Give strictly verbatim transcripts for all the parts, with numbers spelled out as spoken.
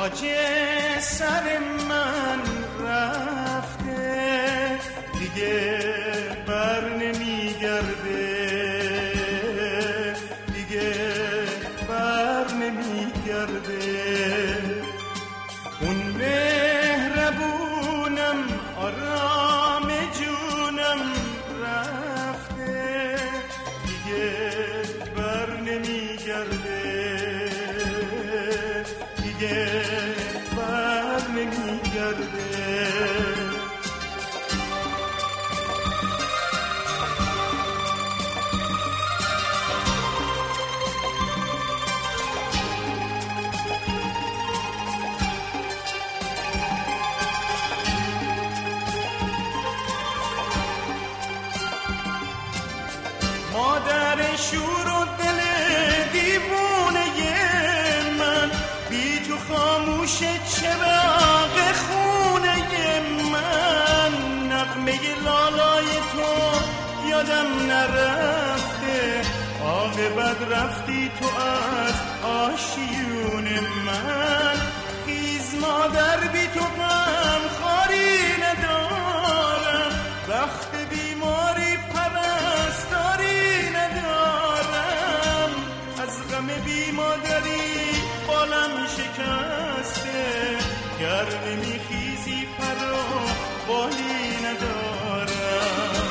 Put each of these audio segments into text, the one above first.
تاج سر من رفته دیگه بر نمیگرده، دیگه بر نمیگرده. اون مهربونم آرام جونم رفته دیگه بر نمیگرده، دیگه بر نمیگرده. مادر شور و دل دیوونه من، بی تو خاموشه چراغ خونه من. نغمه لالای تو یادم نرفته، عاقبت رفتی تو از آشیون من. خیز مادر بی تو غم خاری ندارم، وقت بیماری پرستاری ندارم. از غم بی مادری بالم شکسته، گر نمیخیزی پرا بالی ندارم.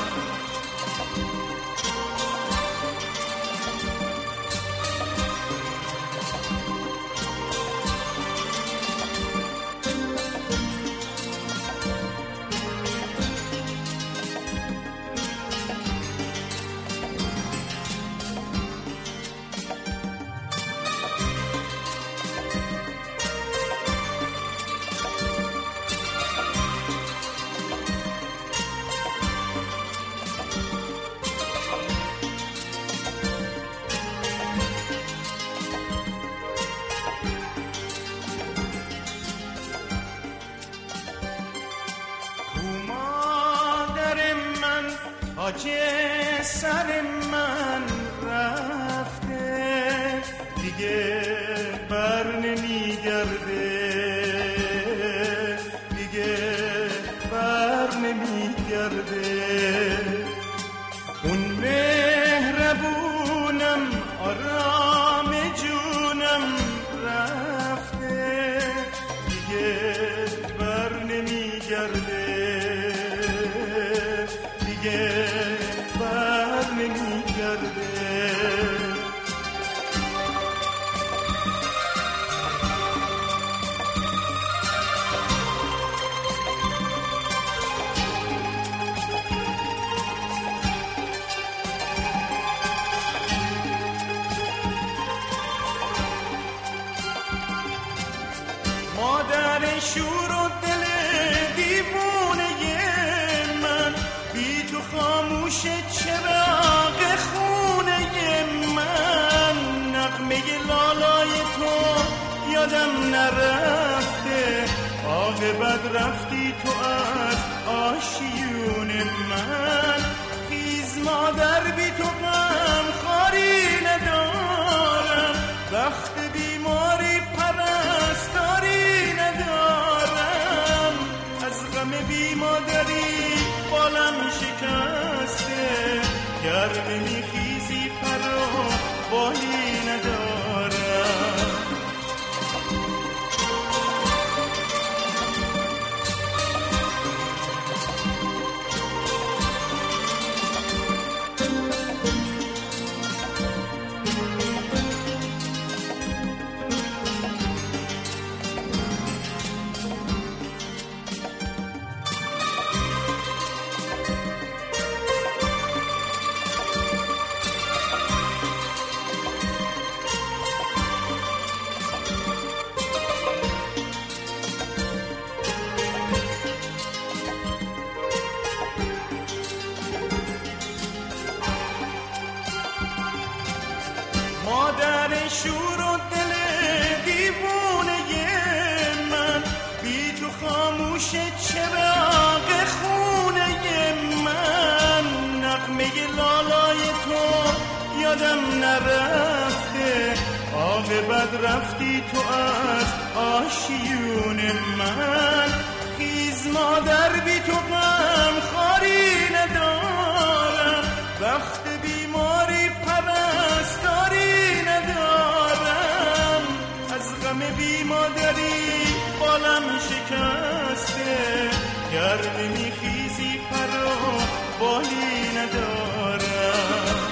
تاج سر من رفته دیگه بر نمیگرده، دیگه بر نمیگرده. اون مهربونم آرام جونم رفته دیگه بر نمیگرده، دیگه بر نمیگرده. مادر شور و دل دیوونه من، بی تو خاموشه چراغ خونه من. نغمه لالای تو یادم نرفته، عاقبت رفتی تو از آشیون من. خیز مادر بی تو غم خاری ندارم، وقت بیماری پرستاری ندارم. از غم بی مادری بالم شکسته، گر نمیخیزی پرا بالی ندارم. مادر شور و دل دیوونه من، بی تو خاموشه چراغ خونه من. نغمه لالای تو یادم نرفته، عاقبت رفتی تو از آشیون من. خیز مادر بی تو غم خاری ندارم، وقت بیماری پرستاری ندارم. از غم بی مادری بالم شکسته، گر نمیخیزی پر و بالی ندارم.